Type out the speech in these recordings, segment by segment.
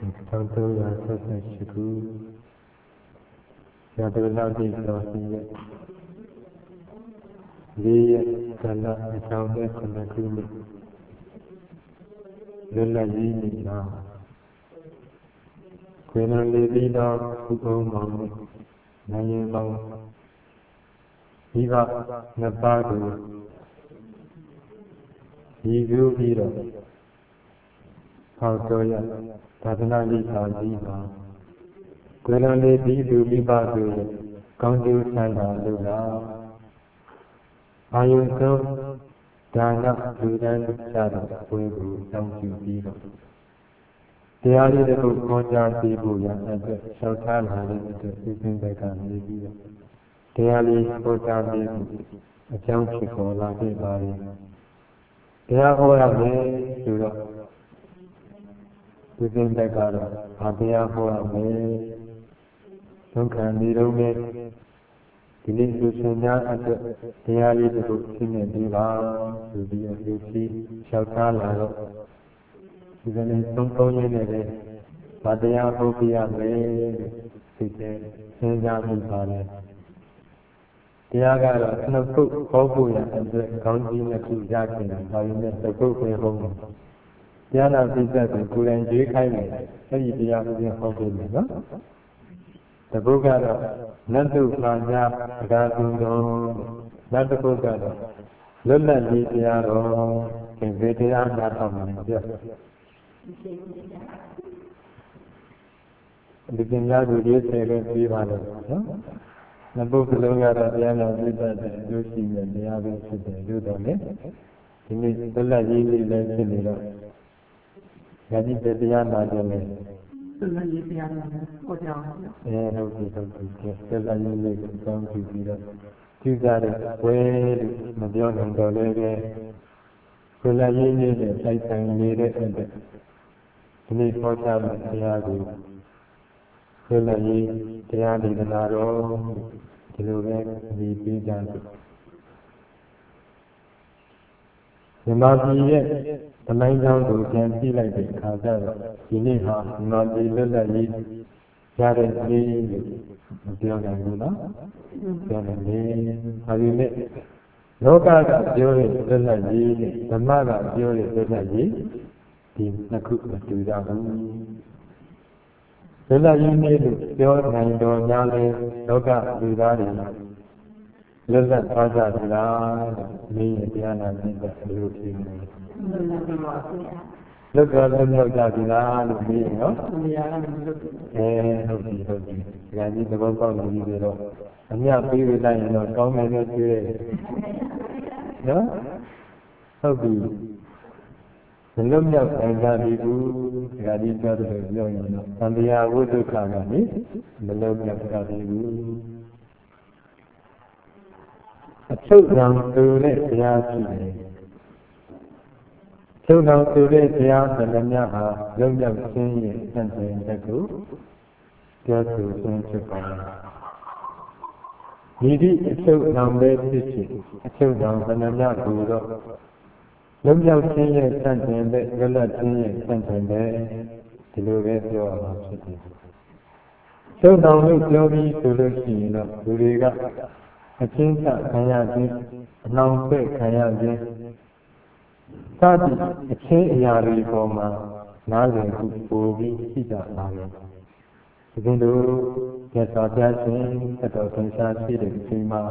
1368 ရာသနာတိတော်စီရဲ့၄ရက်ကာလ2009ခုနှစ်လွတ်လပ်ရေးနေ့မှာခွေးတော်လေးပြီးတော့ဥပုံမောင်နဲ့နိုင်ရင်မောင်ဒီကနှစ်ပါးကိုဒီပြုပြီးတော့ဟောတော်ရသာသနာ့ရေးတော်ကြီးမှာခွေးတော်လေးပြီးသူမိဘတို့ရဲ့ကောင်းကျိုးဆန္ဒလို့လားအာယုဆုံးဒါနလူတန်းကြတော့ဘွေကိုတောင်းကြည့်ပြီးတော့တရားလေးတို့ကိုကြားသိဖို့ရတဲ့လျှောက်ထားလာတဲ့အတွက်ဒီသင်္ကေတကနေပြီးတော့တရားလေးကိုကြားပြီးအကြောင်းဖြစ်ပေါ်လာခဲ့ပါရင်တရားဟောရမယ်ဆိုတော့ဒီသင်္ကေတကတော့ဘာတရားဟောရမလဲဒုက္ခនិရောဓနဲ့ဒီနေ့သူရှင်များအတွက်တရားလေးတို့သိနေပြီပါဆိုပြီးအကျိုးရှိလျှောက်ထားလာတော့ဒီကနေ့သုံးရင်းနဲ့ပဲဗာတရားဟောပြရမယ်သိတဲ့စဉ်းစားမိပါတယ်တရားကတော့နှုတ်ခုဟောဖို့ရအတွက်ကောင်းကြီးနှစ်ခုရခဲ့တာဒါပေမဲ့သကုတ်ပဲဟောတယ်တရားနာပိဿတ်ကိုကိုယ်တိုင်ရွေးခိုင်းတယ်အဲ့ဒီတရားကိုဟောပြမယ်နော်တပုဒ်ကတော့နတ်တုပါညအကာသူတော်နတ်တပုဒ်ကတော့လွတ်လပ်ရေးတရားတော်ဒီဗေတရားနာထောင်နေပြဒီပညာသူရေးဆယ်လို့ပြီးပါလို့နော်နတ်ပုဒ်ကလုံးကတော့တရားနာပိဿတ်တဲ့အကျိုးရှိတဲ့တရားပဲဖြစ်တယ်လို့တော့လေဒီနေ့လွတ်လပ်ရေးလေးလည်းဖြစ်နေတော့ယတိတရားနာတယ်လေဆက်ရေးပြရတယ်ဟောကြားအောင်ဟုတ်ပြီဆက်ရေးလေးကိုတောင်းကြည့်ပြီးတော့ကြည့်ကြတဲ့ဝဲလို့မပြောနိုင်တော့လည်းပဲဆက်ရေးလေးနဲ့တိုက်ဆိုင်နေတဲ့အတွက်ဒီနေ့ဟောကြားတဲ့တရားကိုဆက်ရေးတရားဒေသနာတော်ဒီလိုပဲဒီပြီးကြတယ်မြန်မာပြည်ရဲ့သမိုင်းကြောင်းကိုပြန်ကြည့်လိုက်တဲ့အခါကျတော့ဒီနေ့ဟာမြန်မာပြည်လွတ်လပ်ရေးရတဲ့နေ့လို့မပြောနိုင်ဘူးနော်ပြောနိုင်တယ်ဒါပေမဲ့လောကကပြောတဲ့လွတ်လပ်ရေးနဲ့ဓမ္မကပြောတဲ့လွတ်လပ်ရေးဒီနှစ်ခုမတူကြဘူးလွတ်လပ်ရေးနေ့လို့ပြောနိုင်တော်များလဲလောကလူသားတွေလွတ်လပ်သွားကြသလားလို့မင်းရဲ့တရားနာခြင်းကဘယ်လိုဖြစ်နေလဲလွတ်တော်လွတ်မြောက်ကြသလားလို့မင်းနော်ဟုတ်ပြီဒါကြီးသဘောပေါက်လို့ပြီးတော့အမြပေးပြလိုက်ရင်တော့ကောင်းမယ်လို့ပြောတယ်နော်ဟုတ်ပြီမလွတ်မြောက်နိုင်ကြပြီဘူးဒါကြီးပြောတယ်ပြောရင်တော့သံဃာဝိဒုက္ခကနေမလွတ်မြောက်ကြပြီဘူးအချုပ်တော်သူနဲ့တရားရှိတယ်။ချုပ်တော်သူနဲ့တရားဆန္ဒများဟာရုပ်ရောက်ခြင်းရဲ့စံချိန်တစ်ခုပြောဆိုခြင်းဖြစ်ပါလား။ဒီဒီအချုပ်တော်ပဲဖြစ်ဖြစ်အချုပ်တော်ဆန္ဒများကိုတော့ရုပ်ရောက်ခြင်းရဲ့စံချိန်ပဲရုပ်လက်ခြင်းရဲ့စံချိန်ပဲဒီလိုပဲပြောရမှာဖြစ်တယ်။ချုပ်တော်လို့ပြောပြီးဆိုလို့ရှိရင်တော့လူတွေကအချင်းချင်းခံရခြင်းအနှောင်ဆွဲခံရခြင်းစသည်အချင်းအရာတွေပေါ်မှာနားလည်မှုပိုပြီးရှိကြပါမယ်။ဒီလိုရသော်ပြခြင်းတော်သင်္ချာရှိတဲ့အချိန်မှာ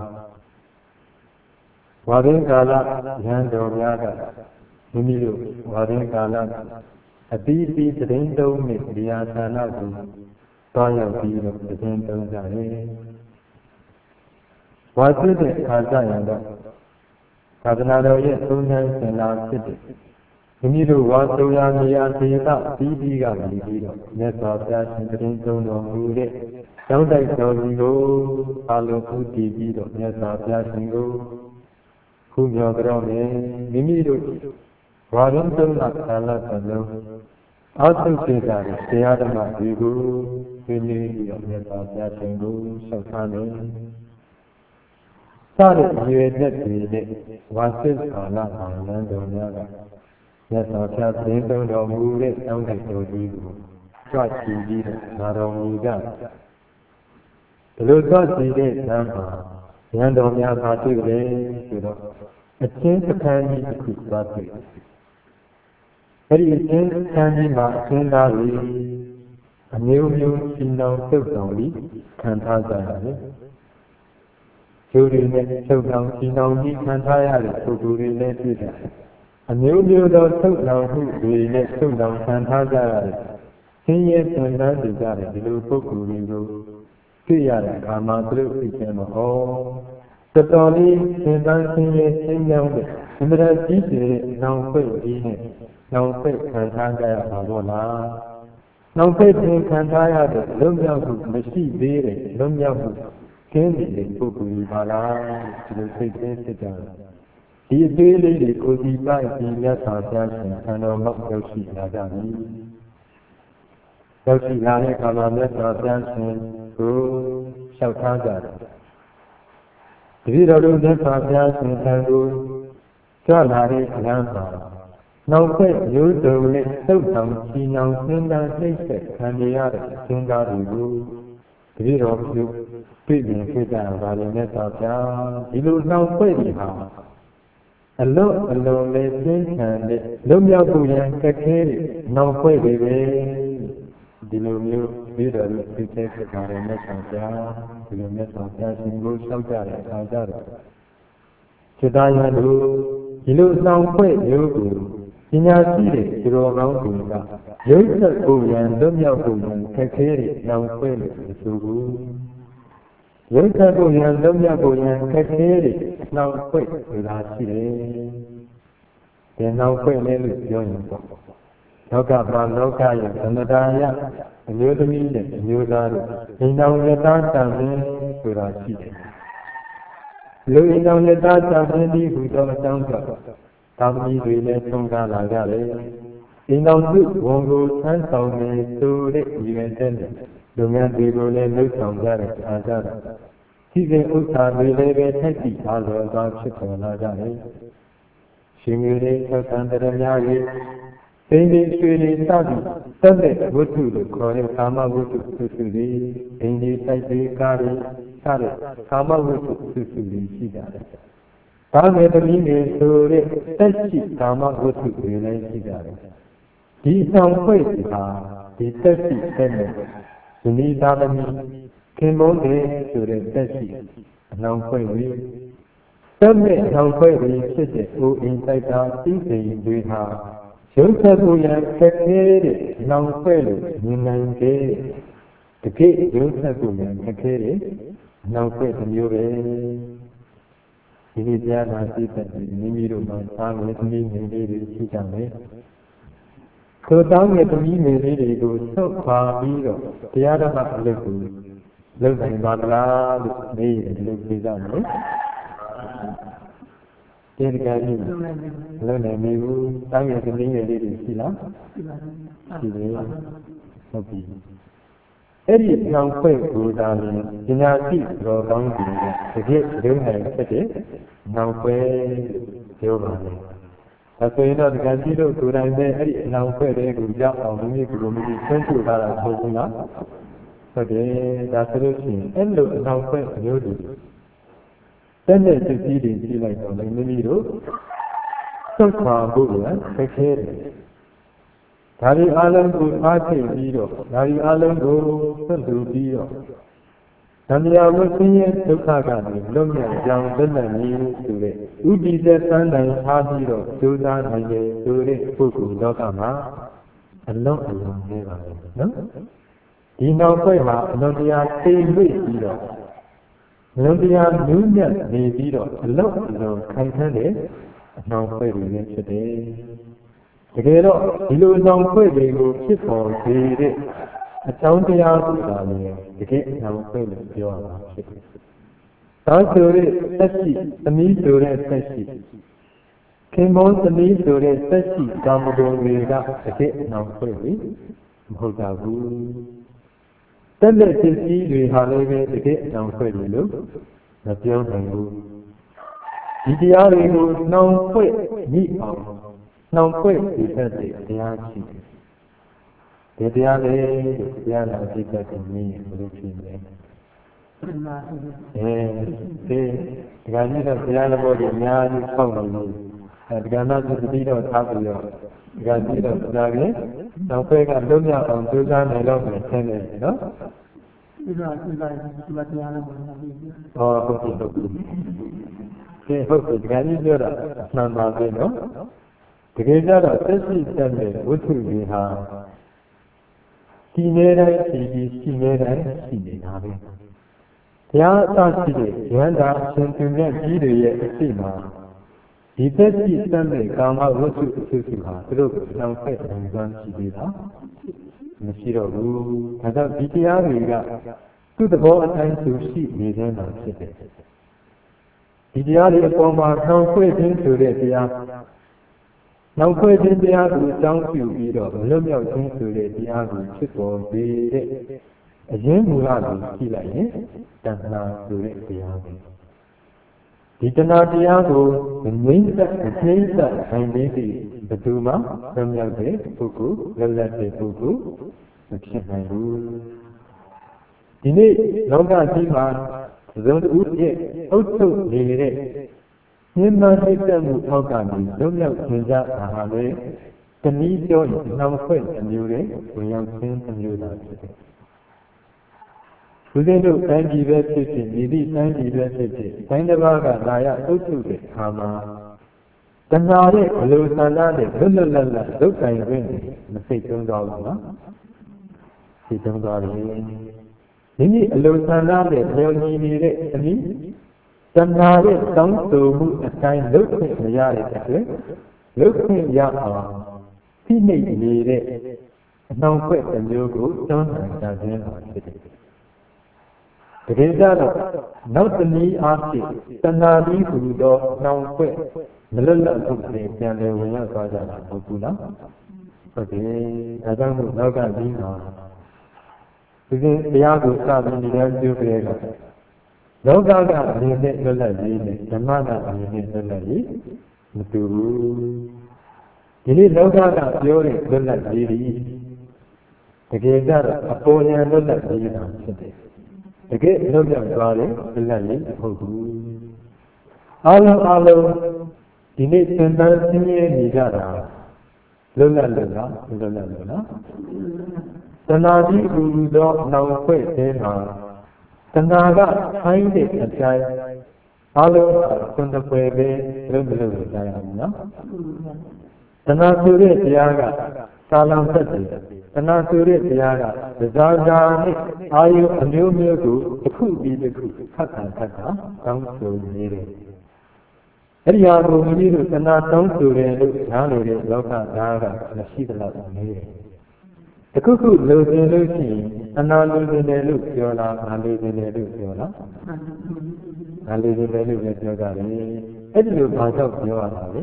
ဝါရင်းကာလရဟန်းတော်များကမိမိတို့ဝါရင်းကာလအတိအကျသတင်းသုံးနဲ့ဒီအာသနာကိုတောင်းရောက်ပြီးတော့သတင်းသုံးကြတယ်။ဝါစစ်တဲ့အခါကျရင်တော့သာသနာတော်ရဲ့သုံးသပ်စင်လာဖြစ်တဲ့မိမိတို့ဝါဆိုရာနေရာဒေသပြီးပြီးကနေပြီးတော့မြတ်စွာဘုရားရှင်သတင်းသုံးတော်မူတဲ့ကျောင်းတိုက်တော်ကြီးကိုအာလုံးဥတည်ပြီးတော့မြတ်စွာဘုရားရှင်ကိုခုမြော်ကြောမယ်မိမိတို့ဝါရုံးသုံးလကာလပတ်လုံးအောက်ထုတ်စေတာတရားဓမ္မတွေကိုသိနေပြီးတော့မြတ်စွာဘုရားရှင်ကိုဆောက်ထားတယ်စတဲ့ရွေသက်တွေနဲ့ဝါစစ်ကာလဘာလန်းတော်များကမြတ်စွာဘုရားသင်သုံးတော်မူတဲ့တောင်းတတော်ကြီးကိုကြွချီပြီးငါတော်မူကြဒီလိုကြွချီတဲ့လမ်းမှာဉာဏ်တော်များပါတွေ့တယ်ဆိုတော့အချင်းစခန်းကြီးတစ်ခုသွားတွေ့အဲ့ဒီအချင်းစခန်းကြီးမှာအချင်းသားတွေအမျိုးမျိုးရှင်တော်သုတ်တော်ပြီးခံထားကြရတယ်ကျိုးတွေနဲ့သုတ်တော်ရှင်တော်ကြီးခံထားရတဲ့ပုဂ္ဂိုလ်တွေလည်းတွေ့တယ်အမျိုးမျိုးသောသုတ်တော်မှုတွေနဲ့သုတ်တော်ခံထားကြရတယ်ဆင်းရဲသွန်သန်းကြတဲ့ဒီလိုပုဂ္ဂိုလ်တွေကိုတွေ့ရတဲ့အခါမှာသူတို့သိချင်တော့တော်တော်လေးသင်္ကန်းဆင်းရဲဆင်းရဲတဲ့အမှန်တရားကြီးတဲ့နောင်ပိတ်ကြီးနဲ့နောင်ပိတ်ခံထားကြရပါတော့လားနောင်ပိတ်ခံထားရတဲ့လုံးမြောက်မှုမရှိသေးတဲ့လုံးမြောက်မှုကျင်းနေတဲ့ပုဂ္ဂိုလ်ကြီးပါလားဒီလိုစိတ်သိစစ်ကြတယ်ဒီအသေးလေးတွေကိုဒီပိုက်ဒီမြတ်စွာဘုရားရှင်ဆံတော်မောက်ရောက်ရှိလာကြပြီရောက်ရှိလာတဲ့အခါမှာမြတ်စွာဘုရားရှင်ကိုလျှောက်ထားကြတယ်တတိတော်တို့မြတ်စွာဘုရားရှင်ဆံကိုကြွလာတဲ့အခါမှာနောက်ဆက်ရိုးစုံနဲ့သုတ်ဆောင်ချီနှောင်ဆင်းသားနှိမ့်ဆက်ခံရတဲ့သင်္ကားတွေကိုတတိတော်ပြုပြည်ပြင်ဖြစ်ကြပါလေမြတ်စွာဘုရားဒီလိုနောက်ဆက်ဒီဟာအလုံးအလုံးလေးပြင်းထန်တဲ့လွတ်မြောက်ဖို့ရန်ကခဲတဲ့နောက်ဆက်တွေပဲဒီလိုမျိုးပြီးတော့သိတဲ့ဖြစ်ကြတဲ့မြတ်စွာဘုရားဒီလိုမြတ်စွာဘုရားရှင်ကိုလျှောက်ကြတဲ့အခါကျတော့จิตายတို့ဒီလိုဆောင်ဖွဲ့မျိုးကိုပညာရှိတဲ့သူတော်ကောင်းတွေကရုပ်သက်ကိုယ်ရန်လွတ်မြောက်ဖို့ရန်ခက်ခဲတဲ့ဆောင်ဖွဲ့လို့ဆိုဘူးရုပ်သက်ကိုယ်ရန်လွတ်မြောက်ဖို့ရန်ခက်ခဲတဲ့ဆောင်ဖွဲ့ဆိုတာရှိတယ်ဒီဆောင်ဖွဲ့လေးလို့ပြောရင်ပေါ့လောကမှာလောကရဲ့သမတာယအမျိုးသမီးနဲ့အမျိုးသားတို့ဉာဏ်တော်ရတာတန်ခြင်းဆိုတာရှိတယ်လူဉာဏ်တော်ရတာတန်ခြင်းဒီဟူသောအကြောင်းကြောင့်သာသမီတွေလည်းသုံးကားလာကြတယ်ဉာဏ်တော်စုဝန်ကိုဆန်းဆောင်နေဆိုတဲ့ဒီကတဲ့လူများတွေကိုလည်းလှုပ်ဆောင်ကြတဲ့အားကြတာဒီကဥစ္စာတွေလည်းပဲထိုက်တည်အားလောသာဖြစ်ပေါ်လာကြတယ်ရှင်မျိုးတွေထောက်ခံတဲ့များကြီးသိဉ္စီရွှေတွေစသည်သက်တဲ့ဝတ္ထုလို့ခေါ်တဲ့ကာမဝတ္ထုစုစုတွေသိဉ္စီတိုက်တွေကားတွေစတဲ့ကာမဝတ္ထုစုစုတွေရှိကြတယ်။ဒါမဲ့တမီးတွေဆိုတဲ့သက်ရှိကာမဝတ္ထုတွေလည်းရှိကြတယ်။ဒီဆောင်ဖွဲ့ဟာဒီသက်ရှိတဲ့နဲ့ဇနီးသားသမီးခင်မုန်းတွေဆိုတဲ့သက်ရှိအလောင်းဖွဲ့တွေသက်မဲ့အလောင်းဖွဲ့တွေဖြစ်တဲ့အိုအိမ်တိုက်တာသိစိန်တွေဟာရုပ်သက်ကိုရန်ခက်ခဲတဲ့နောင်ဖွဲ့လို့မြင်နိုင်တဲ့တကယ်ရုပ်သက်ကိုရန်ခက်ခဲတဲ့နောင်ဖွဲ့တစ်မျိုးပဲဒီလိုကြားနာသိတဲ့မိမိတို့မှာသားငယ်သမီးငယ်လေးတွေရှိကြတယ်ကိုသားငယ်သမီးငယ်လေးတွေကိုဆုတ်ခွာပြီးတော့တရားဓမ္မအလုပ်ကိုလုပ်နိုင်ပါလားလို့မေးရင်ဒီလိုပြေးကြတယ်ဒီကနေ့လုံးနေမိဘူးတောင်းရတဲ့လေးလေးတွေရှိလားရှိတယ်ဟုတ်ပြီအဲ့ဒီနောင်ဖွဲ့ကိုသာရင်ပညာရှိတော်ကောင်းကြီးကတကယ်ဒုနိုင်ဖြစ်တဲ့နောင်ဖွဲ့ပြောပါလေဒါဆိုရင်တော့ဒီကကြီးတို့ကိုယ်တိုင်ပဲအဲ့ဒီနောင်ဖွဲ့တွေကိုကြောက်အောင်မိမိကိုယ်မိမိဆွန့်ထုတ်လာတာဟုတ်ဘူးလားဟုတ်တယ်ဒါဆိုလို့ရှိရင်အဲ့လိုနောင်ဖွဲ့မျိုးတွေတဲ့တဲ့စိတ်ကြီးတွေကြည့်လိုက်တော့လည်းမိမိတို့သုတ်ခွာဖို့ကခက်ခဲတယ်။ဒါဒီအလုံးကိုအားဖြည့်ပြီးတော့ဒါဒီအလုံးကိုဆွတ်လူပြီးတော့ဓမ္မရာဝဆင်းရဲဒုက္ခကနေလွတ်မြောက်ကြောင်းသိနိုင်ရည်ဆိုတဲ့ဥဒိစ္စသံတိုင်ထားပြီးတော့ကြိုးစားနိုင်တယ်ဆိုတဲ့ပုဂ္ဂိုလ်လောကမှာအလုံးအလုံးနေပါလေနော်။ဒီနောက်ဖွဲ့မှာအလုံးတရားသိလွတ်ပြီးတော့လုံးတရားနူးညံ့နေပြီးတော့အလုံးအလုံးခိုင်ခန့်တဲ့အနှောင်ဖွဲ့တွေလည်းဖြစ်တယ်။တကယ်တော့ဒီလိုအနှောင်ဖွဲ့တွေကိုဖြစ်ပေါ်စေတဲ့အကြောင်းတရားဆိုတာလည်းတကယ်အနှောင်ဖွဲ့လို့ပြောရမှာဖြစ်တယ်။ဒါဆိုတဲ့သက်ရှိသမီးဆိုတဲ့သက်ရှိခင်မောသမီးဆိုတဲ့သက်ရှိကာမဂုဏ်တွေကတကယ်အနှောင်ဖွဲ့ပြီးမဟုတ်တာဘူး။တက်တဲ့ပစ္စည်းတွေဟာလည်းပဲတကယ်အနှောင်ဖွဲ့လို့မပြောနိုင်ဘူးဒီတရားတွေကိုနှောင်ဖွဲ့မိအောင်နှောင်ဖွဲ့ပြီးတဲ့တရားရှိတယ်ဒီတရားလေးတရားနာသိတတ်တဲ့နည်းဘယ်လိုဖြစ်လဲဒီကနေ့တော့တရားတော်ကိုအများကြီးဆောက်လို့ဒီကနေ့သတိတော့ထားပြီးတော့ဒီကနေ့တော့ဒါကနောက်ဖက်ကလုံးမြောက်အောင်ကြိုးစားနိုင်တော့မယ်ဆင်းနေနော်ဒီတော့ဒီတရားလည်းမဟုတ်ဘူးဟုတ်ပြီဟုတ်ပြီဒီကနေ့ပြောတာမှန်ပါပြီနော်တကယ်ကြတော့သက်ရှိတတ်တဲ့ဝိသုတွေဟာဒီနေ့တိုင်းရှိနေတိုင်းရှိနေတာပဲတရားအစရှိတဲ့ဉာဏ်သာရှင်သူမြတ်ကြီးတွေရဲ့အရှိမှာဒီသက်ရှိတတ်တဲ့ကာမဝိသုအဖြစ်ဟာသူတို့ကိုတောင်းဖက်နိုင်စွမ်းရှိသေးတာမရှိတော့ဘူးဒါကြောင့်ဒီတရားတွေကသူ့သဘောအတိုင်းသူရှိနေတဲ့မှာဖြစ်တယ်ဒီတရားတွေအပေါ်မှာဆောင်းခွေခြင်းဆိုတဲ့တရားနောက်ခွေခြင်းတရားကိုအကြောင်းပြုပြီးတော့လွတ်မြောက်ခြင်းဆိုတဲ့တရားကိုဖြစ်ပေါ်စေတဲ့အရင်မူလကိုကြည့်လိုက်ရင်တဏှာဆိုတဲ့တရားပဲဒီတဏှာတရားကိုငြိမ့်သက်အသိသက်နိုင်ပြီးဘယ်သူမှလွတ်မြောက်တဲ့ပုဂ္ဂိုလ်လက်လက်တဲ့ပုဂ္ဂိုလ်မဖြစ်နိုင်ဘူးဒီနေ့လောကကြီးမှာဇုံတူရဲ့အုပ်ချုပ်နေတဲ့ဉာဏ်မှသိတဲ့မှုအောက်ကနေလွတ်မြောက်ခြင်းကြတာဟာလေတနည်းပြောရင်နောက်ခွင့်အမျိုးတွေဝင်ရောက်ခြင်းအမျိုးသာဖြစ်တယ်ဦးဇင်းတို့တိုင်းပြည်ပဲဖြစ်ဖြစ်ဒီသည့်တိုင်းပြည်ပဲဖြစ်ဖြစ်တိုင်းတစ်ပါးကလာရအုပ်ချုပ်တဲ့အခါမှာတဏှာရဲ့အလိုဆန္ဒနဲ့လွတ်လွတ်လပ်လပ်ဒုက္ခရင်တွင်မစိတ်သုံးသွားဘူးနော်စိတ်သုံးသွားတယ်မိမိအလိုဆန္ဒနဲ့လျော်ညီနေတဲ့အနည်းတဏှာရဲ့တောင်းဆိုမှုအတိုင်းလုပ်ခွင့်မရတဲ့အတွက်လုပ်ခွင့်ရအောင်ဖိနှိပ်နေတဲ့အနှောင့်အယှက်တစ်မျိုးကိုတွန်းလှန်ကြခြင်းပါဖြစ်တယ်တကယ်ကြတော့နောက်တနည်းအားဖြင့်တဏှာပြီးဟူသောနှောင့်အယှက်မလွတ်လပ်မှုတွေပြန်လည်ဝင်ရောက်သွားကြတာမဟုတ်ဘူးလားဟုတ်တယ်ဒါကြောင့်မို့နောက်ကပြီးမှာဒီတရားကိုစပြီးနေတဲ့ပြုကြတဲ့လောကကအမြင်နဲ့လွတ်လပ်ရေးနဲ့ဓမ္မကအမြင်နဲ့လွတ်လပ်ရေးမတူဘူးဒီနေ့လောကကပြောတဲ့လွတ်လပ်ရေးဒီတကယ်ကြတော့အပေါ်ဉာဏ်လွတ်လပ်ရေးတာဖြစ်တယ်တကယ်လွတ်မြောက်သွားတယ်လွတ်လပ်ရေးမဟုတ်ဘူးအားလုံးဒီနေ့သင်္တန်းဆင်းရဲနေကြတာလွတ်လပ်လို့လားလွတ်လပ်လို့လားတဏှာကြီးဟူသောနောက်ခွဲ့တဲ့မှာတဏှာကခိုင်းတဲ့အတိုင်းအားလုံးကွန်တပွဲပဲလုံးလုံးကြရအောင်နော်တဏှာဆိုတဲ့တရားကသာလံသက်တယ်တဏှာဆိုတဲ့တရားကဇာတာနဲ့အာယုအမျိုးမျိုးကိုတစ်ခုပြီးတစ်ခုခက်ခံတောင်းဆိုနေတယ်အဲ့ဒီဟာကိုမိမိတို့တဏှာတောင်းဆိုတယ်လို့နားလည်တဲ့လောကသားကမရှိသလောက်နေတယ်တခုခုလိုချင်လို့ရှိရင်အနာလိုချင်တယ်လို့ပြောလားငါလိုချင်တယ်လို့ပြောလားငါလိုချင်တယ်လို့လည်းပြောကြတယ်အဲ့ဒီလိုဘာကြောင့်ပြောရတာလဲ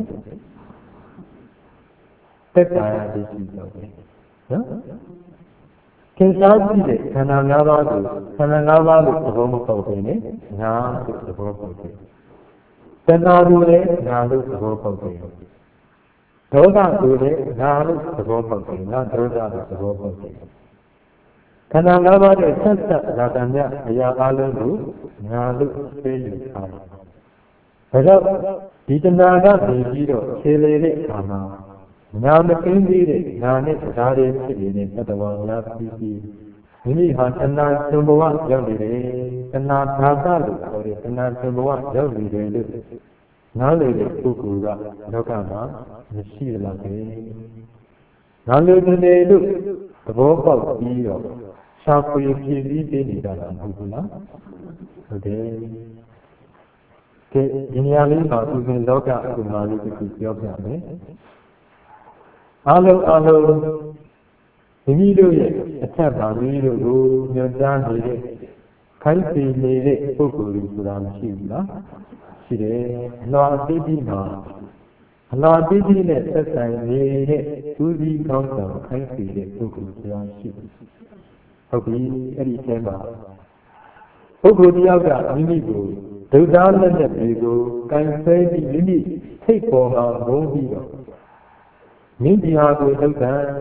သက်သာရရှိတော့တယ်နော်သင်္စားကြည့်တဲ့ခန္ဓာ၅ပါးကိုခန္ဓာ၅ပါးလို့သဘောမပေါက်ဘူးနဲ့ငါလို့သဘောပေါက်တယ်တဏှာကိုလည်းငါလို့သဘောပေါက်တယ်ဒေါသကိုလည်းငါလို့သဘောပေါက်တယ်ငါဒေါသလို့သဘောပေါက်တယ်ခန္ဓာ၅ပါးရဲ့ဆက်ဆက်ရာတန်မြအရာအလုံးကိုငါလို့သိယူထားတယ်ဒါကြောင့်ဒီတဏှာကနေပြီးတော့ခြေလေတဲ့အခါမှာငါမသိသေးတဲ့ငါနဲ့တရားတွေဖြစ်နေတဲ့တတဝါများပြီးမိမိဟာတဏှာသံဘဝရောက်နေတယ်တဏှာဘာသာလို့ခေါ်တယ်တဏှာသံဘဝရောက်နေတယ်လို့နားလေတဲ့ပုဂ္ဂိုလ်ကလောကမှာမရှိသလားပဲနားလေတယ်လို့သဘောပေါက်ပြီးတော့ရှားဖွေပြည့်စည်ပေးနေတာမဟုတ်ဘူးလားဟုတ်တယ်ဒီနေရာလေးမှာသူကလောကဥပမာလေးတစ်ခုပြောပြမယ်အားလုံးမိမိတို့ရဲ့အထက်ပါမိမိတို့ကိုညွှန်ကြားနေတဲ့ခိုင်းစီနေတဲ့ပုဂ္ဂိုလ်တွေဆိုတာမရှိဘူးလားရှိတယ်အလွန်အသေးသေးမှာအလွန်အသေးသေးနဲ့သက်ဆိုင်နေတဲ့သူစီကောင်းဆောင်ခိုင်းစီတဲ့ပုဂ္ဂိုလ်ဆိုတာရှိတယ်ဟုတ်ပြီအဲ့ဒီအချိန်မှာပုဂ္ဂိုလ်တယောက်ကမိမိကိုဒုသားလက်နဲ့တွေကိုကိုင်ဆဲပြီးမိမိထိတ်ပေါ်မှာဘုံပြီးတော့မိဒီဟာကိုထုတ်တာ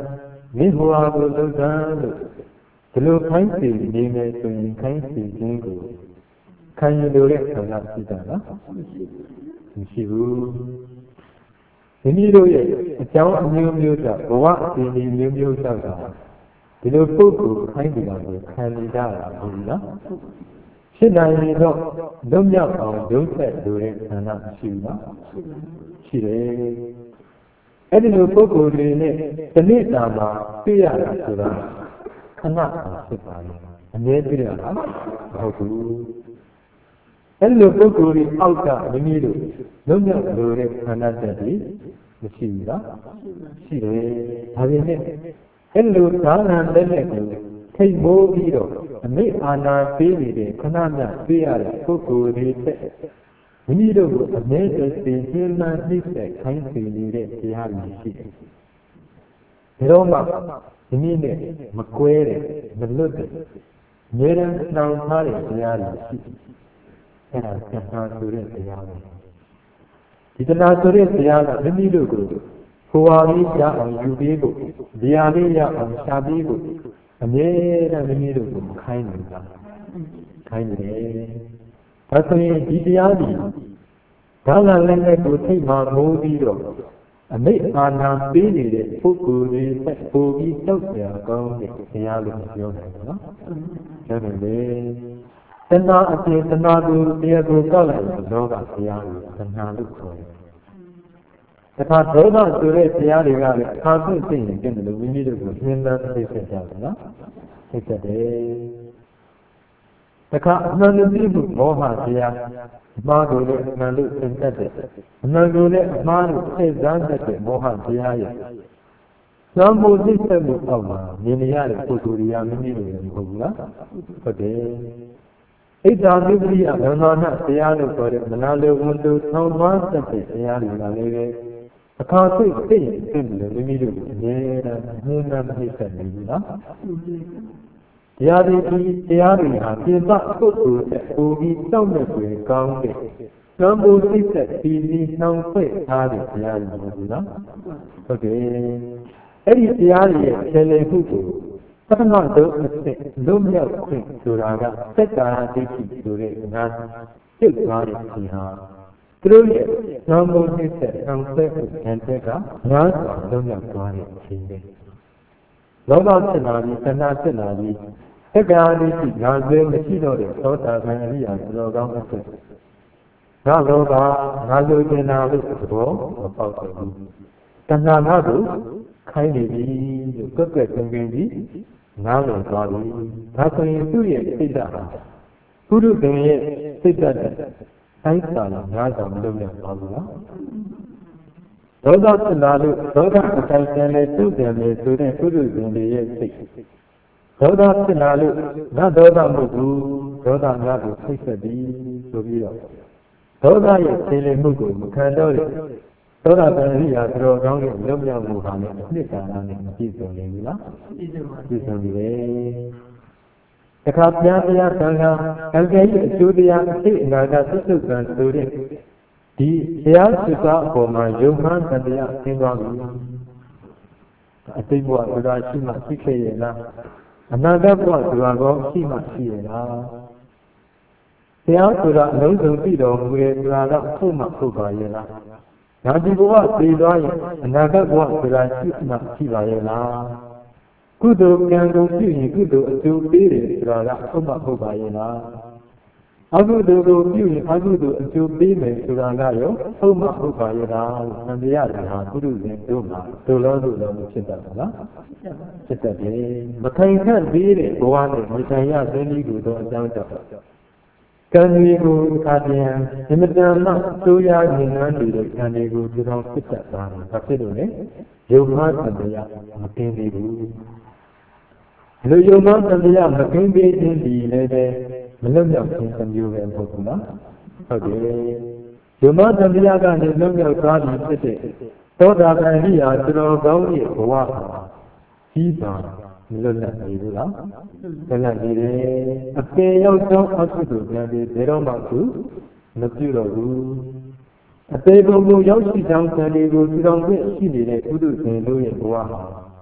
မိဘဝကိုလုံခြံလို့ဒီလိုခိုင်းစီနေမယ်ဆိုရင်ခိုင်းစီခြင်းကိုခံရလို့တဲ့ဆန္ဒရှိတာလားမရှိဘူးမိမိတို့ရဲ့အကြောင်းအမျိုးမျိုးကြောင့်ဘဝအစဉ်အမျိုးမျိုးကြောင့်ဒီလိုပုဂ္ဂိုလ်ခိုင်းနေတာကိုခံနေကြတာမဟုတ်လားဖြစ်နိုင်ရင်တော့လွတ်မြောက်အောင်ဒုစက်လိုတဲ့ဆန္ဒရှိဘူးလားရှိတယ်အဲ့ဒီလိုပုဂ္ဂိုလ်တွေနဲ့တဏှိတာမှာတွေ့ရတာဆိုတာခဏဖြစ်ပါလေအမြဲတွေ့ရတာမဟုတ်ဘူးအဲ့ဒီလိုပုဂ္ဂိုလ်တွေအောက်ကမိမိတို့လွတ်မြောက်လိုတဲ့ဆန္ဒတက်ပြီးမရှိဘူးလားရှိတယ်ဒါပေမဲ့အဲ့လိုသာနာလက်နဲ့ကိုထိတ်မိုးပြီးတော့အမိအာနာပေးနေတဲ့ခဏမျှတွေ့ရတဲ့ပုဂ္ဂိုလ်တွေတဲ့မိမိတို့ကိုအမြဲတစေရှင်းမှန်နှိမ့်ဆက်ခိုင်းစေနေတဲ့တရားတွေရှိတယ်။ဒါတော့မှမိမိနဲ့မကွဲတဲ့မလွတ်တဲ့အမြဲတမ်းနှောင်ထားတဲ့တရားတွေရှိတယ်။အဲ့ဒါသစ္စာဆိုတဲ့တရားပဲ။ဒီသစ္စာဆိုတဲ့တရားကမိမိတို့ကိုဟိုဟာလေးရအောင်ယူပေးဖို့ဒီဟာလေးရအောင်ရှာပေးဖို့အမြဲတမ်းမိမိတို့ကိုခိုင်းနေတာခိုင်းနေတယ်ဒါဆိုရင်ဒီတရားကြီးဒါကလည်းလည်းကိုထိတ်မှမိုးပြီးတော့အမိတ်အာဏာပေးနေတဲ့ပုဂ္ဂိုလ်တွေဆက်ပို့ပြီးတောက်ကြကောင်းတဲ့တရားလို့ပြောတယ်နော်ဒါပေမဲ့တဏှာအပြင်တဏှာကိုတရားကိုကောက်လိုက်တော့လောကတရားကိုတဏှာလို့ခေါ်တယ်တခါဒေါသဆိုတဲ့တရားတွေကလည်းအခါသိသိရင်ကျင့်တယ်လို့မိမိတို့ကိုရှင်းလင်းသိစေကြတယ်နော်သိတတ်တယ်တခါအမှန်တရားမှုမောဟတရားအမှားကိုလည်းအမှန်လို့သင်တတ်တယ်အမှန်ကိုလည်းအမှားလို့သိစားတတ်တဲ့မောဟတရားရဲ့သံမှုသိတဲ့မှုအောက်မှာမြင်ရတဲ့ပုဂ္ဂိုလ်တွေကမိမိတို့ရဲ့မဟုတ်ဘူးလားဟုတ်တယ်ဣဒ္ဓာမိပရိယဗန္ဓနာတရားလို့ခေါ်တဲ့မနာလိုဝန်တူဆောင်းသွားတဲ့တရားတွေကလည်းအခါသိသိသိတယ်မိမိတို့အမြဲတမ်းနှင်းနှမ်းနှိမ့်ဆက်နေပြီလားတရားတွေဒီတရားတွေဟာပြင်ပပုဂ္ဂိုလ်တဲ့ပူပြီးတောက်မဲ့တွေကောင်းတဲ့သံဘူသိတဲ့ဒီနှောင်ဖွင့်ထားတဲ့တရားတွေမဟုတ်ဘူးလားဟုတ်တယ်အဲ့ဒီတရားတွေရဲ့ခြေလှယ်မှုကိုပထမဆုံးအစစ်လုံးမြောက်ခွင့်ဆိုတာကစက္ကာရဒိဋ္ဌိဆိုတဲ့ငါသိသွားတဲ့ဒီဟာသူတို့ရဲ့သံဘူသိတဲ့နှောင်ဖွင့်ခံတဲ့ကငါဆိုလုံးမြောက်သွားတဲ့အချိန်ပဲလောဘဖြစ်လာပြီးတဏှာဖြစ်လာပြီးသက္ကာရဒိဋ္ဌိငါဆွေးမရှိတော့တဲ့သောတာပန်အရိယာသူတော်ကောင်းအဖြစ်ငါလောဘငါလိုချင်တာလို့သဘောမပေါက်တော့ဘူးတဏှာငါကိုခိုင်းနေပြီလို့ကွက်ကွက်ကျင်ကျင်ပြီးနားလည်သွားပြီဒါဆိုရင်သူ့ရဲ့စိတ်ဓာတ်ဟာပုရုသင်ရဲ့စိတ်ဓာတ်တိုင်းစာလို့ငါးဆောင်မလုပ်ရပါဘူးလားဒေါသဖြစ်လာလို့ဒေါသအတိုင်းကျန်လေသူ့တယ်လေဆိုတဲ့ပုရုသင်တွေရဲ့စိတ်ဒေါသဖြစ်လာလို့ငါဒေါသမဟုတ်ဘူးဒေါသငါကိုဖိတ်ဆက်ပြီးဆိုပြီးတော့ဒေါသရဲ့ခြေလှယ်မှုကိုမခံတော့တဲ့သောတာပန်အရိယာသူတော်ကောင်းရဲ့လွတ်မြောက်မှုဟာလည်းအနှစ်သာရနဲ့မပြည့်စုံနေဘူးလားပြည့်စုံပြီလေတခါဘုရားတရားဆံဃာကံကြဲ့အကျိုးတရားအသိအနာဂတ်သုတ်ကံဆိုတဲ့ဒီတရားစစ်သားအပေါ်မှာယုံမှန်းတရားသင်သွားပြီအတိတ်ဘဝဆိုတာရှိမှရှိခဲ့ရဲ့လားအနာဂတ်ဘဝဆိုတာကောရှိမှရှိရဲ့လားတရားဆိုတာအလုံးစုံသိတော်မူရဲ့ဆိုတာတော့ဟုတ်မှဟုတ်ပါရဲ့လားဒါဒီဘဝသိသွားရင်အနာဂတ်ဘဝဆိုတာရှိမှရှိပါရဲ့လားကုသိုလ်ကံကိုပြုရင်ကုသိုလ်အကျိုးပေးတယ်ဆိုတာကဟုတ်မှဟုတ်ပါရဲ့လားအကုသိုလ်ကိုပြုရင်အကုသိုလ်အကျိုးပေးမယ်ဆိုတာကရောဟုတ်မှဟုတ်ပါရဲ့လားသံဃာတွေဟာကုသိုလ်ရှင်တို့မှာဒုလောဒုလောဖြစ်တတ်ပါလားဖြစ်တတ်တယ်မထိုင်ခန့်သေးတဲ့ဘဝနဲ့မထိုင်ရသေးနည်းကိုတော့အကြောင်းကြောင့်ကံတွေကိုခါပြန်အမတန်မှတိုးရနေငန်းနေတဲ့ကံတွေကိုဒီတော့ဖြစ်တတ်တာဘာဖြစ်လို့လဲယုံမှတရားမကင်းသေးဘူးလူယုံမှတရားမကင်းသေးခြင်းဒီလည်းပဲမလွတ်မြောက်ခြင်းတစ်မျိုးပဲမဟုတ်ဘူးလားဟုတ်တယ်ယုံမှတရားကနေလွတ်မြောက်သွားပြီးဖြစ်တဲ့သောတာပန်အရိယာသူတော်ကောင်းရဲ့ဘဝဟာကြီးပါမလွတ်လပ်နေဘူးလားလွတ်လပ်နေတယ်အပေရောက်သောအကုသိုလ်ကံတွေဘယ်တော့မှသူမပြုတော့ဘူးအပေပုံပုံရောက်ရှိကြောင်းကံတွေကိုပြုတော်ခွင့်ရှိနေတဲ့ကုသိုလ်ရှင်တို့ရဲ့ဘဝဟာ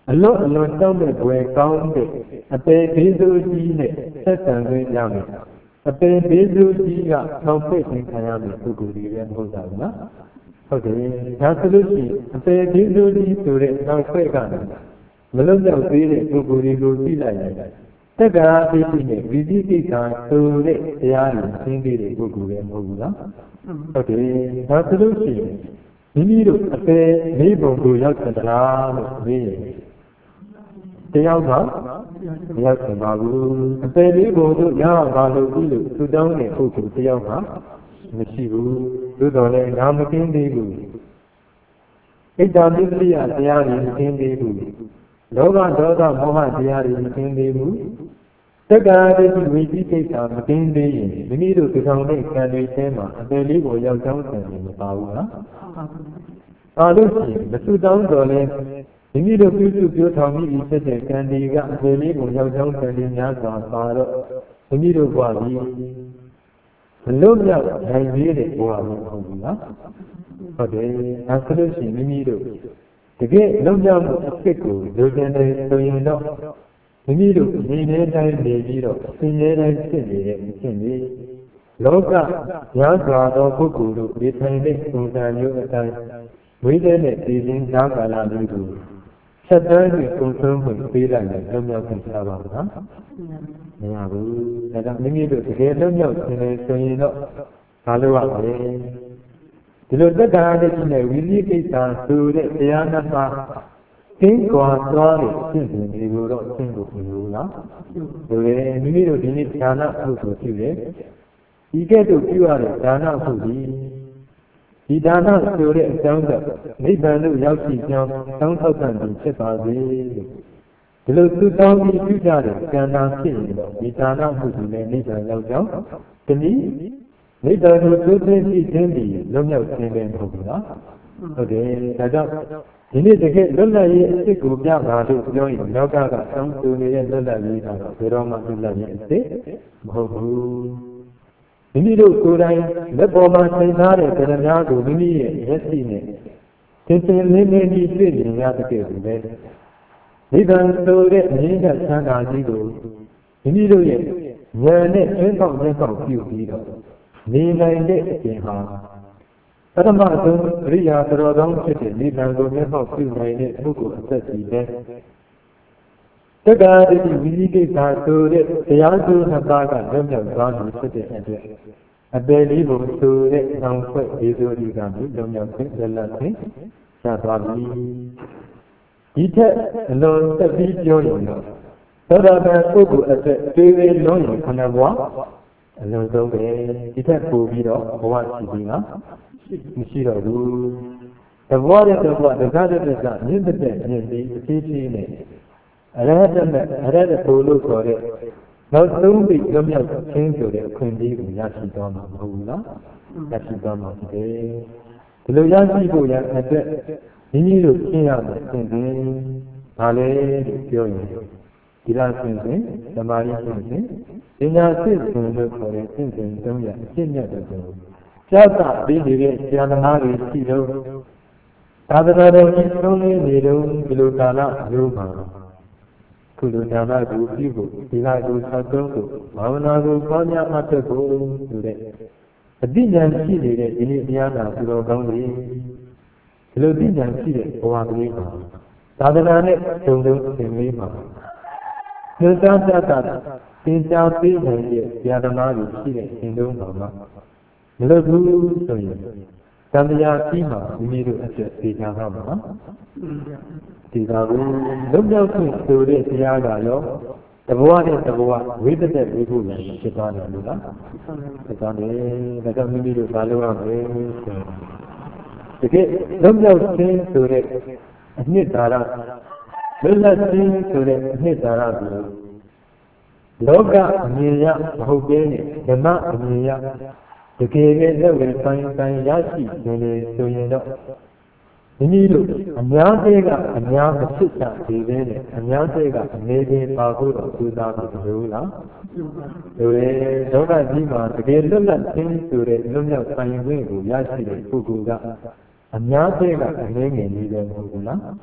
အလွန်တောင်းတဲ့ဘွယ်ကောင်းတဲ့အပေဘေးဆိုးကြီးနဲ့ဆက်ဆံခွင့်ရမယ်အပေဘေးဆိုးကြီးကထောင်ပိတ်ခြင်းခံရတဲ့ပုဂ္ဂိုလ်တွေလည်းမဟုတ်တာဘူးနော်ဟုတ်တယ်ဒါဆိုလို့ရှိရင်အပေဘေးဆိုးကြီးဆိုတဲ့ထောင်ပိတ်ကမလုံးရောက်သေးတဲ့ပုဂ္ဂိုလ်တွေကိုကြည့်လိုက်ရင်တက္ကရာအဖြစ်နဲ့ဝိသိကိစ္စဆိုတဲ့တရားကိုသိသိတဲ့ပုဂ္ဂိုလ်လည်းမဟုတ်ဘူးနော်ဟုတ်တယ်ဒါဆိုလို့ရှိရင်မိမိတို့အပေလေးပုံကိုရောက်သလားလို့မေးရင်တယောက်ကမရောက်သပါဘူးအပေလေးပုံတို့ရပါလို့ပြီးလို့သူတောင်းတဲ့ပုဂ္ဂိုလ်တယောက်ကမရှိဘူးသို့တော်လည်းငါမသိသေးဘူးဣဒ္ဓမစ္စရိယတရားတွေမသိသေးဘူးလောဘဒေါသမောဟတရားတွေမသိသေးဘူးတက္ကရာတိဝိသိကိစ္စမသိသေးရင်မိမိတို့ဒီကောင်တဲ့ကံတွေထဲမှာအပေလေးကိုရောက်ကြောင်းဆံနေမပါဘူးလားအားလို့ရှိရင်မစွတောင်းတော်လဲမိမိတို့ပြုစုပြောထောင်မိပြီးဖြစ်တဲ့ကံတွေကအပေလေးကိုရောက်ကြောင်းဆံနေများစွာပါတော့မိမိတို့ဘဝကြီးမလွတ်မြောက်နိုင်သေးတဲ့ဘဝမျိုးဟုတ်ဘူးလားဟုတ်တယ်ဒါဆိုလို့ရှိရင်မိမိတို့တကယ်လွတ်မြောက်မှုအဖြစ်ကိုလိုချင်တယ်ဆိုရင်တော့မိမိတို့နေနေတိုင်းနေပြီးတော့သင်နေတိုင်းဖြစ်နေတဲ့ဖြစ်နေလောကညာစွာသောပုဂ္ဂိုလ်တို့ဒီထိုင်တဲ့ပုံစံမျိုးအတိုင်းဝိသေနဲ့တည်ခြင်းဈာကာလမျိုးကိုဆက်တန်းပြီးပုံဆုံးမှုပေးလိုက်ရင်လွတ်မြောက်ခွင့်ရပါမလားမရဘူးဒါကြောင့်မိမိတို့တကယ်လွတ်မြောက်ခြင်းလေဆိုရင်တော့ဘာလို့ရမလဲဒီလိုတက္ကရာတိနဲ့ဝိနည်းကိစ္စဆိုတဲ့တရားနာမှာသင်္ကွာသွားတဲ့ဖြစ်စဉ်တွေကိုတော့သင်ဖို့မလိုဘူးလားဒါလေမိမိတို့ဒီနေ့ဌာနအဖို့ဆိုပြုတယ်ဒီကဲ့သို့ပြုရတဲ့ဌာနအဖို့ဒီဌာနဆိုတဲ့အကြောင်းကနိဗ္ဗာန်သို့ရောက်ရှိကြောင်းတောင်းထောက်ခံပြီးဖြစ်ပါစေလို့ဒီလိုသူတောင်းပြီးပြုကြတဲ့ကံတာဖြစ်ရင်တော့ဒီဌာနမှုတွေလည်းနိဗ္ဗာန်ရောက်ကြောင်းဒီနည်းနိဗ္ဗာန်ကိုသိသိသိခြင်းပြီးလွတ်မြောက်ခြင်းပဲဟုတ်ဘူးလားဟုတ်တယ်ဒါကြောင့်ဒီနေ့တကယ်လွတ်လပ်ရေးအစ်စ်ကိုပြပါလို့ပြောရင်လောကကတောင်းဆိုနေတဲ့လွတ်လပ်ရေးကတော့ဘယ်တော့မှလွတ်လပ်ရေးအစ်စ်မဟုတ်ဘူးမိမိတို့ကိုယ်တိုင်လက်ပေါ်မှာသင်ထားတဲ့တရားကိုမိမိရဲ့မျက်စိနဲ့သင်သင်လေးလေးကြီးတွေ့မြင်ရတဲ့ကဲ့သို့ပဲနိဗ္ဗာန်ဆိုတဲ့အမြင့်ချမ်းသာကြီးကိုမိမိတို့ရဲ့ဉာဏ်နဲ့အင်းပေါက်လက်ပေါက်ပြုပြီးတော့နေနိုင်တဲ့အချိန်ဟာပထမဆုံးအရိယာတော်ကောင်းဖြစ်တဲ့နိဗ္ဗာန်ကိုမျက်မှောက်ပြုနိုင်တဲ့ပုဂ္ဂိုလ်အသက်ကြီးတဲ့တက္ကရာတိဝိသိကိစ္စဆိုတဲ့တရားဆိုနှစ်ပါးကလွတ်မြောက်သွားပြီဖြစ်တဲ့အတွက်အပေလေးကိုဆိုတဲ့အောင်ဖွဲ့ဒီဆိုဒီကပြီးလွတ်မြောက်ခြင်းလက်လက်ဖြင့်ရသွားပြီဒီထက်အလွန်သက်ပြီးပြောရင်တော့သောတာပန်ပုဂ္ဂိုလ်အသက်သေးသေးလုံးရင်ခဏဘဝအလွန်ဆုံးပဲဒီထက်ပိုပြီးတော့ဘဝရှိပြီးကမရှိတော့ဘူးတဘောတဲ့တဘောတကားတဲ့တကားမြင့်တဲ့မြင့်ပြီးအသေးသေးနဲ့အရဟတနဲ့အရဟတဘုလို့ဆိုတဲ့နောက်ဆုံးပြီးလွတ်မြောက်ခြင်းဆိုတဲ့အခွင့်အရေးကိုရရှိသွားမှာမဟုတ်ဘူးလားရရှိသွားမှာဖြစ်တယ်ဒီလိုရရှိဖို့ရအတွက်မိမိတို့ရှင်းရမယ်သင်ခြင်းဘာလဲလို့ပြောရင်ဒီလားသင်ခြင်းသမာဓိသင်ခြင်းပညာစစ်ခြင်းလို့ခေါ်တဲ့သင်ခြင်း၃ရပ်အရှင်းမြတ်တဲ့ခြင်းကြာတာပြီးနေတဲ့ဆရာသမားတွေရှိလို့သာသနာတော်ကြီးသုံးလေးနေတော့ဒီလိုကာလမျိုးမှာကုသိုလ်ဉာဏ်ကိုပြုဖို့ဒီလာကိုဆက်သုံးဖို့ဘာဝနာကိုပွားများအပ်ဖို့ဆိုတဲ့အတိဉာဏ်ရှိနေတဲ့ဒီနေ့တရားနာပြုတော်ကောင်းကြီးဒီလိုသိဉာဏ်ရှိတဲ့ဘဝကလေးမှာသာသနာနဲ့သုံးသုံးသင်လေးမှာသင်္သာတတာသင်ကြားပေးနိုင်တဲ့ဆရာသမားတွေရှိတဲ့သင်သုံးပါမှာမလို့ဘူးဆိုရင်သံဃာကြီးမှာမိမိတို့အသက်သိကြပါမှာဒီကကိုလွတ်မြောက်ခွင့်ဆိုတဲ့တရားကရောတဘဝနဲ့တဘဝဝိပဿနာဝိပုလည်းဖြစ်သွားတယ်လို့လားဖြစ်သွားတယ်ဒါကြောင့်မိမိတို့ဘာလုပ်ရမလဲဆိုတကယ်လွတ်မြောက်ခြင်းဆိုတဲ့အနှစ်သာရလွတ်လပ်ခြင်းဆိုတဲ့အနှစ်သာရကိုလောကအမြင်ရမဟုတ်ဘဲနဲ့ဓမ္မအမြင်ရတကယ်ပဲလက်ဝင်ဆိုင်ရရှိနေလေဆိုရင်တော့မိမိတို့အများသေးကအများမဖြစ်ကြသေးဘဲနဲ့အများသေးကအနေချင်းပါဖို့တော့ကြိုးစားဖို့မလိုဘူးလားလိုတယ်လောကကြီးမှာတကယ်လွတ်လပ်ခြင်းဆိုတဲ့လွတ်မြောက်ဆိုင်ခွင့်ကိုရရှိတဲ့ပုဂ္ဂိုလ်ကအများသေးကအနည်းငယ်နေတယ်မဟုတ်ဘူးလား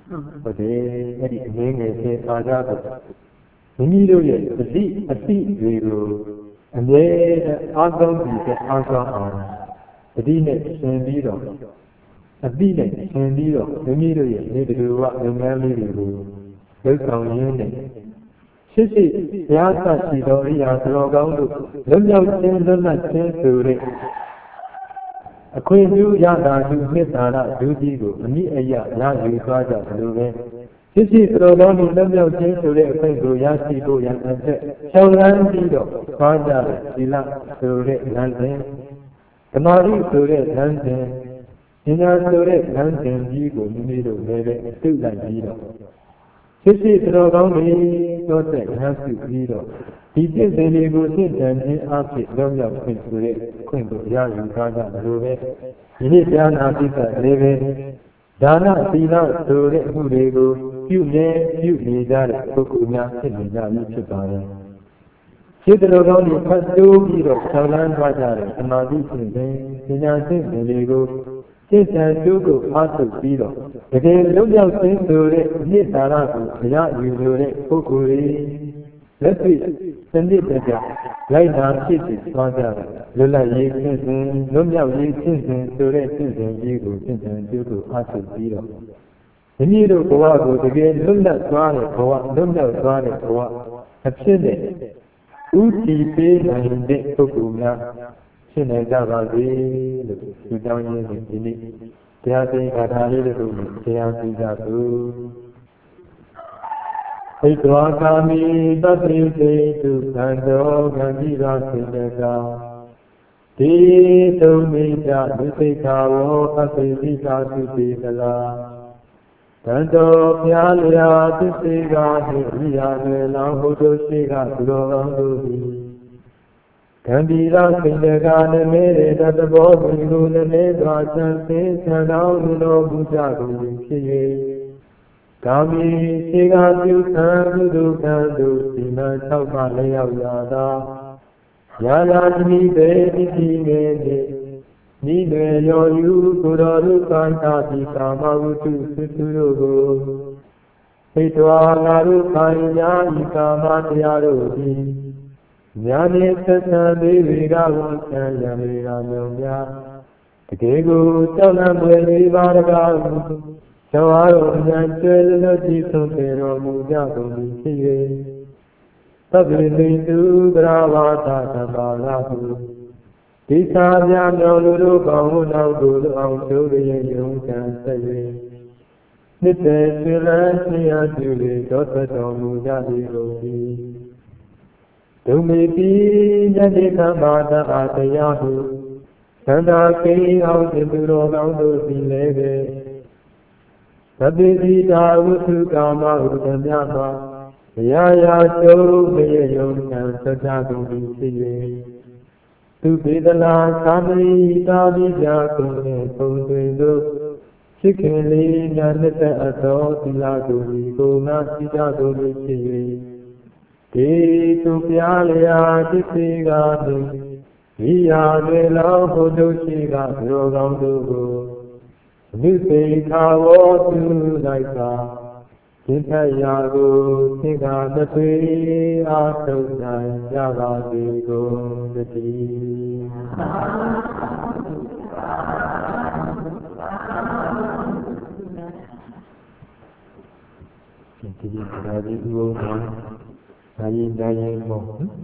ဟုတ်တယ်အဲ့ဒီအငင်းငယ်သင်အားကြတော့မိမိတို့ရဲ့အသိတွေကိုအမြဲအားကောင်းပြီးအားကောင်းအောင်တတိနဲ့ရှင်ပြီးတော့အသိနဲ့ရှင်ပြီးတော့မိမိတို့ရဲ့နေတကူကလုပ်ငန်းလေးတွေကိုလုပ်ဆောင်ရင်းနဲ့ရှိဘုရားသရှိတော်အရာတော်ကောင်းတို့လွတ်မြောက်ခြင်းလွတ်လပ်ခြင်းဆိုတဲ့အခွင့်အရေးရတာသူမေတ္တာရဒုကြီးကိုအမိအယရယူသွားကြတယ်လို့ပဲရှိတော်ကောင်းတို့လွတ်မြောက်ခြင်းဆိုတဲ့အခွင့်ကိုရရှိဖို့ရန်အသက်ရှောင်လန်းပြီးတော့သွားကြတယ်သီလဆိုတဲ့လမ်းစဉ်ဓမ္မရိဆိုတဲ့လမ်းစဉ်ဉာဏ်ဆိုတဲ့လမ်းစဉ်ကြီးကိုမိမိတို့လည်းပဲသိလိုက်ပြီးတော့ရှိတော်ကောင်းတွေတော့တဲ့လမ်းစုပြီးတော့ဒီပြည့်စုံတွေကိုသိတဲ့ခြင်းအဖြစ်လုံးရောက်ခွင့်ဆိုတဲ့ခွင့်ကိုရယူထားကြတယ်လို့ပဲဒီနေ့ဉာဏ်အဖြစ်ကလည်းပဲဒါနသီလဆိုတဲ့အမှုတွေကိုပြုနေကြတဲ့ပုဂ္ဂိုလ်များဖြစ်နေကြပြီဖြစ်ပါတယ်ရှိတော်ကောင်းတွေဖတ်တိုးပြီးတော့ဆောင်းလန်းသွားကြတယ်သမာဓိဖြင့်ပညာသင်တွေကိုစိတ်ဆန်ကျိုးကိုအားထုတ်ပြီးတော့တကယ်လုံးရောက်ခြင်းဆိုတဲ့မြစ်သာရကိုဘုရားယူလို့တဲ့ပုဂ္ဂိုလ်တွေလက်တွေ့စနစ်တကျလိုက်နာဖြစ်ပြီးသွားကြတယ်လွတ်လပ်ရေးဖြစ်စဉ်လွတ်မြောက်ရေးဖြစ်စဉ်ဆိုတဲ့ဖြစ်စဉ်ကြီးကိုဖြစ်စဉ်ကျိုးကိုအားထုတ်ပြီးတော့မိမိတို့ဘဝကိုတကယ်လွတ်လပ်သွားတဲ့ဘဝလွတ်မြောက်သွားတဲ့ဘဝအဖြစ်နဲ့ဥတီပေးနိုင်တဲ့ပုဂ္ဂိုလ်များဖြစ်နေကြပါစေလို့ဒီကြောင်းရင်းဒီနေ့တရားသိက္ခာထာလေးတို့ကိုတရားသိကြသို့ဣတဝါကာမိသတ္တိစေတုသံတော်ကံတိရာစေတကာဒီသုံးမိကြဒုသိက္ခာဝောအသိသိသာသုတိကလာတန်တော်ဖျားလျာသစ္စေကဟိရိယာမေလောဘုဒ္ဓရှိကသူတော်ကောင်းတို့သည်ကံတိရာစေတကာနမေရတတဘောဘုလူနမေသာသံသေသံတော်လူတော်ဘုရားကိုဖြစ်၍ကာမိစေကပြုခံကုသိုလ်ကံတို့ဒီမှာ၆ပါးလျောက်ရသာယာယာတိပေတိမေတိနိမေယောယူကိုယ်တော်တို့ကာသတိကာမဝုတုသုတုတို့ကိုဟိတဝါငါတို့ခံညာဤကာမတရားတို့သည်ညာနေသက်သံသေးတွေကဝန်ခံရမေရာမြောင်များတကယ်ကိုကြောက်လန့်ပွေလေးပါးတကားသောအားတော်ဉာဏ်ကျွဲလွတ်ကြည်ဆုံးပေတော်မူကြကုန်သည်ဖြစ်၍သဗ္ဗေတိတုသရဝါသသဗ္ဗလာဟုဒီသာမြာမြောလူတို့ကောင်းမှုနောက်တို့အောင်ကျိုးရည်ယုံကံဆက်၍နှစ်သက်ဆွေလန်းဆရာပြုလေတော်သက်တော်မူကြသည်ကုန်သည်ဒုမေတိညတိသဗ္ဗတာတရားဟုသန္တာကိအောင်သင်သူတော်ကောင်းတို့သည်လည်းပဲသတိတိတာဝုသုကာမဟုသမြတ်သောရာရာကျိုးမေယုံကံသတ္တကုန်သည်ဖြစ်၍သူပေဒလာသာမဏေတာပိပြကုန်နှင့်ပုံတွင်တို့ရှိခင်လေးညာနှစ်သက်အသောသီလကိုဒီကိုငါသိကြကုန်သည်ဖြစ်၍ဒီသူပြားလျာသစ္စေကသည်ဤရာတွေလောဘုဒ္ဓရှိကဘုရောကောင်းတို့ကိုအနိသေသာဝောသူလိုက်သာသင်္ခရာကိုသင်္ခါမသွေအားထုတ်နိုင်ကြပါစေကုန်တည်းဒီတရားဒီဥပ္ပံဒါရင်မော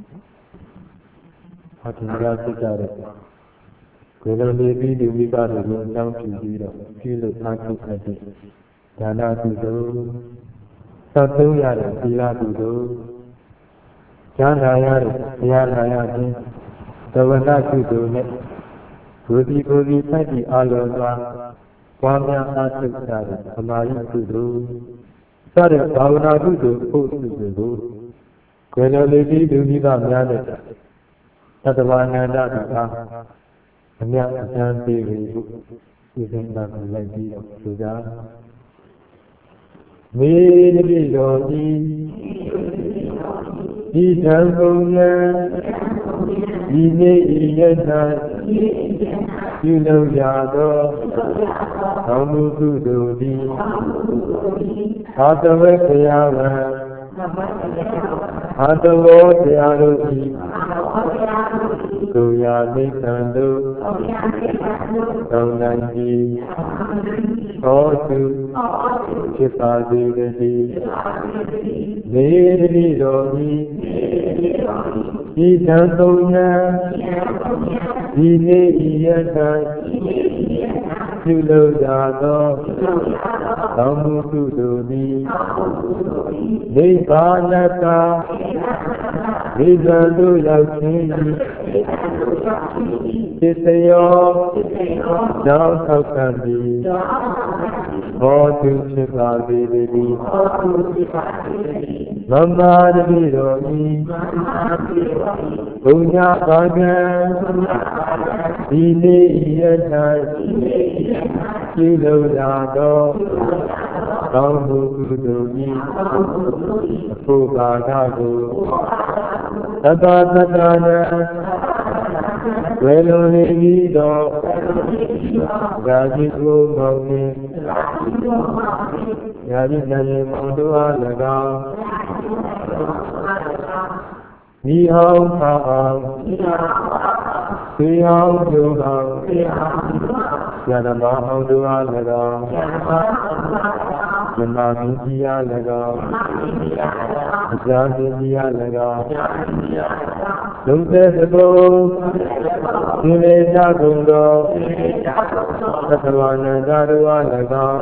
ဟာတင်ကြစစ်ကြတဲ့ကိုယ်လုံးလေးပြီးဒီမိဘတွေကိုအကြောင်းပြုပြီးတော့ပြုလို့အားထုတ်ခဲ့တဲ့ဒါနကုသိုလ်သတ်သုံးရတဲ့သီလကုသိုလ်ဉာဏ်နာရတဲ့တရားနာရခြင်းသဝနာကုသိုလ်နဲ့ကိုယ်ဒီစိုက်တည်အားလုံးစွာပွားများအားထုတ်ကြတဲ့သမာဓိကုသိုလ်စတဲ့ဘာဝနာကုသိုလ်ဖို့ကုသိုလ်ကိုကိုယ်လုံးလေးပြီးဒီမိဘများတဲ့သတ္တဝါနန္ဒတာအမြတ်အကျမ်းပေးပြီးဒီစင်တာကိုလိုက်ပြီးတော့သူကမေတ္တိတော်ဤဓမ္မုံယံဒီနေ့ဤယထာပြုလုပ်ရသောကောင်းမှုကုသိုလ်သည်သာသဝေခယဝံအာတဝောတရားတို့သည်ကိုရာနိသံတို့ကောင်းနိုင်သည်ဟောတုဖြစ်ပါစေတည်းနေတိတော်သည်ဤသံသုံးဉာဏ်ဒီနေ့ဤရထိုင်ပြုလုပ်ကြသောကောင်းမှုကုသိုလ်သည်နိဗ္ဗာန်ကနိဗ္ဗာန်သို့ရောက်ခြင်းစိတ္တယောကြောင့်ထောက်ခံသည်ဟောတုဖြစ်ပါစေတည်းမမတပိတော်ဤဘုညာဘာကံဒီနေ့ရထိုင်ပြုလုပ်ကြသောကောင်းမှုကုသိုလ်ဤအဖို့ဘာသာကိုသတ္တသတ္တနာဝေလုံနေပြီးတော့ဂာတိကိုမောင်းနေယာတိနေမောင်တို့အား၎င်းမိဟောင်းပါအောင်သေအောင်ကျိုးအောင်ယန္တမအောင်တို့အား၎င်းမနာမင်းကြီးအား၎င်းအဇာတိကြီးအား၎င်းလုံးသက်သဘုံဒီလေသာကုန်သောသတ္တဝါနန္ဒတို့အား၎င်း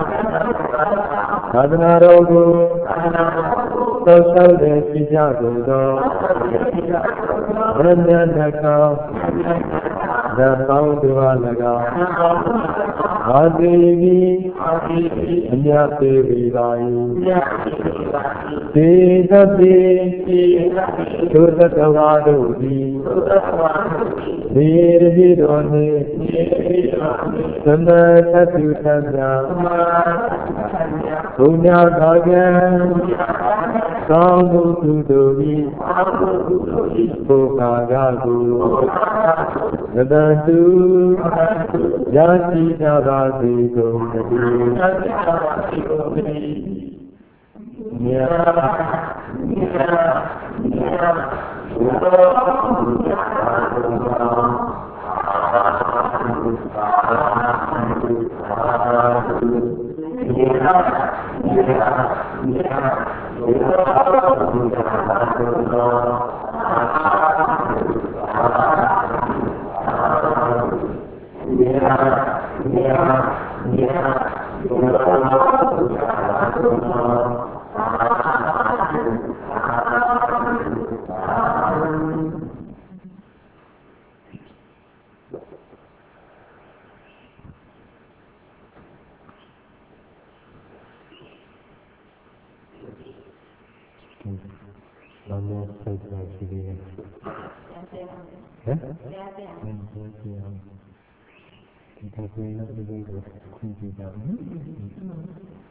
သာသနာတော်ကိုသောဆောက်တဲ့ပြကြကုန်သောဗရဏတကောဓမ္မောတို့အား၎င်းအာတိမိအမြတ်ပေပြီပါ၏သေသတိသုသတ္တဝါတို့သည်သေရတိတော်နှင့်သမသတ္တုသတ္တဘုညာသာကံကောင်းမှုကုသိုလ်ဤဘုရားကကိုသတ္တုရရှိကြပါစေကုန်သတည်းမြတ်ဒီ